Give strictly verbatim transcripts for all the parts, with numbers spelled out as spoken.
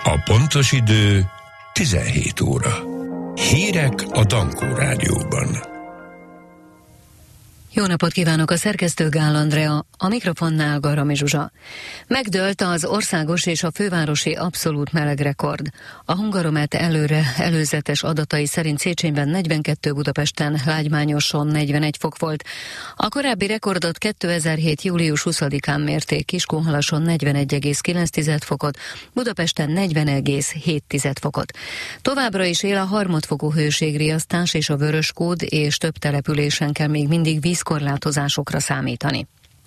A pontos idő tizenhét óra. Hírek a Dankó Rádióban. Jó napot kívánok, a szerkesztő Gál Andrea, a mikrofonnál Garami Zsuzsa. Megdőlt az országos és a fővárosi abszolút melegrekord. A Hungaromet előre előzetes adatai szerint Széchenyben negyvenkettő, Budapesten lágymányoson negyvenegy fok volt. A korábbi rekordot kétezer-hét. július huszadikán mérték, Kiskunhalason negyvenegy egész kilenc fokot, Budapesten negyven egész hét fokot. Továbbra is él a harmadfokú hőségriasztás és a vöröskód, és több településen kell még mindig víz korlátozásokra számítani.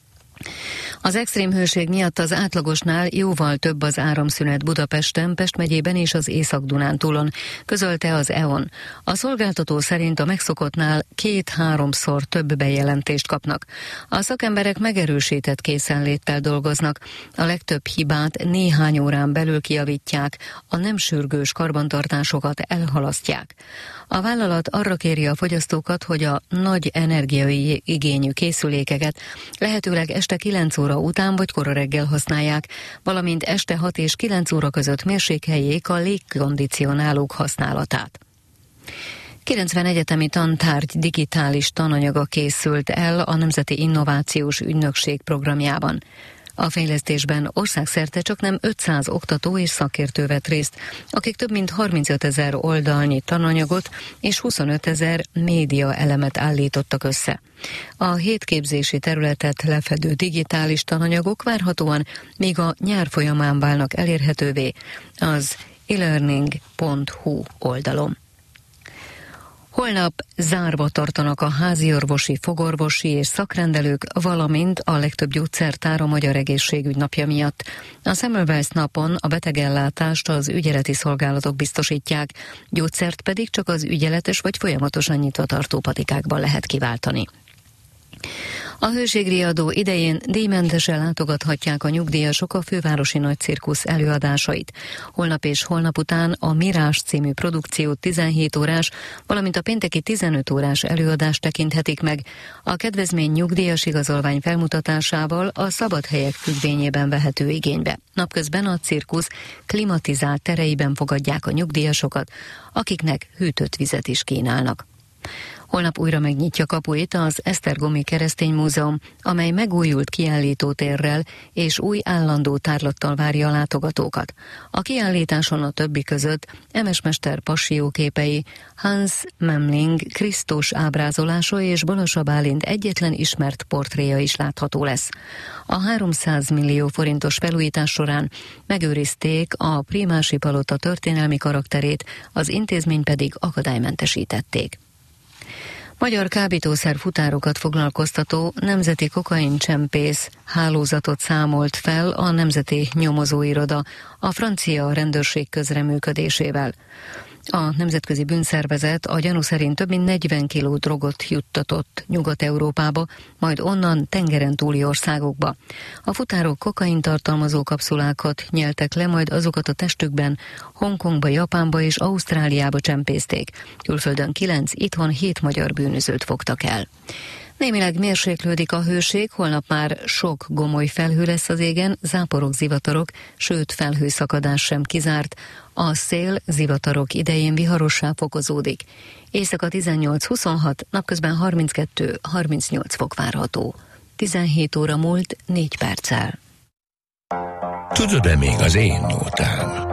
Az extrém hőség miatt az átlagosnál jóval több az áramszünet Budapesten, Pest megyében és az Észak-Dunántúlon, közölte az é o en. A szolgáltató szerint a megszokottnál két-háromszor több bejelentést kapnak. A szakemberek megerősített készenléttel dolgoznak. A legtöbb hibát néhány órán belül kijavítják, a nem sürgős karbantartásokat elhalasztják. A vállalat arra kéri a fogyasztókat, hogy a nagy energiai igényű készülékeket lehetőleg este kilenc óra után vagy kora reggel használják, valamint este hat és kilenc óra között mérsékeljék a légkondicionálók használatát. kilencven egyetemi tantárgy digitális tananyaga készült el a Nemzeti Innovációs Ügynökség programjában. A fejlesztésben országszerte csaknem ötszáz oktató és szakértő vett részt, akik több mint harmincötezer oldalnyi tananyagot és huszonötezer média elemet állítottak össze. A hét képzési területet lefedő digitális tananyagok várhatóan még a nyár folyamán válnak elérhetővé az e learning pont hu oldalon. Holnap zárva tartanak a háziorvosi, fogorvosi és szakrendelők, valamint a legtöbb gyógyszertár a Magyar Egészségügy napja miatt. A Semmelweis napon a betegellátást az ügyeleti szolgálatok biztosítják, gyógyszert pedig csak az ügyeletes vagy folyamatosan nyitva tartó patikákban lehet kiváltani. A hőségriadó idején díjmentesen látogathatják a nyugdíjasok a fővárosi nagycirkusz előadásait. Holnap és holnap után a Mirás című produkció tizenhét órás, valamint a pénteki tizenöt órás előadást tekinthetik meg. A kedvezmény nyugdíjas igazolvány felmutatásával a szabad helyek függvényében vehető igénybe. Napközben a cirkusz klimatizált tereiben fogadják a nyugdíjasokat, akiknek hűtött vizet is kínálnak. Holnap újra megnyitja kapuit az Esztergomi Keresztény Múzeum, amely megújult kiállítótérrel és új állandó tárlattal várja a látogatókat. A kiállításon a többi között emesmester passióképei, Hans Memling Krisztus ábrázolása és Balassa Bálint egyetlen ismert portréja is látható lesz. A háromszáz millió forintos felújítás során megőrizték a Prímási palota történelmi karakterét, az intézmény pedig akadálymentesítették. Magyar kábítószer futárokat foglalkoztató nemzeti kokaincsempész hálózatot számolt fel a Nemzeti Nyomozóiroda a francia rendőrség közreműködésével. A nemzetközi bűnszervezet a gyanú szerint több mint negyven kiló drogot juttatott Nyugat-Európába, majd onnan tengeren túli országokba. A futárok kokain tartalmazó kapszulákat nyeltek le, majd azokat a testükben Hongkongba, Japánba és Ausztráliába csempészték. Külföldön kilenc, itthon hét magyar bűnözőt fogtak el. Némileg mérséklődik a hőség, holnap már sok gomoly felhő lesz az égen, záporok, zivatarok, sőt felhőszakadás sem kizárt. A szél zivatarok idején viharossá fokozódik. Éjszaka tizennyolc-huszonhat, napközben harminckettő-harmincnyolc fok várható. tizenhét óra múlt négy perccel. Tudod-e még az én nótám?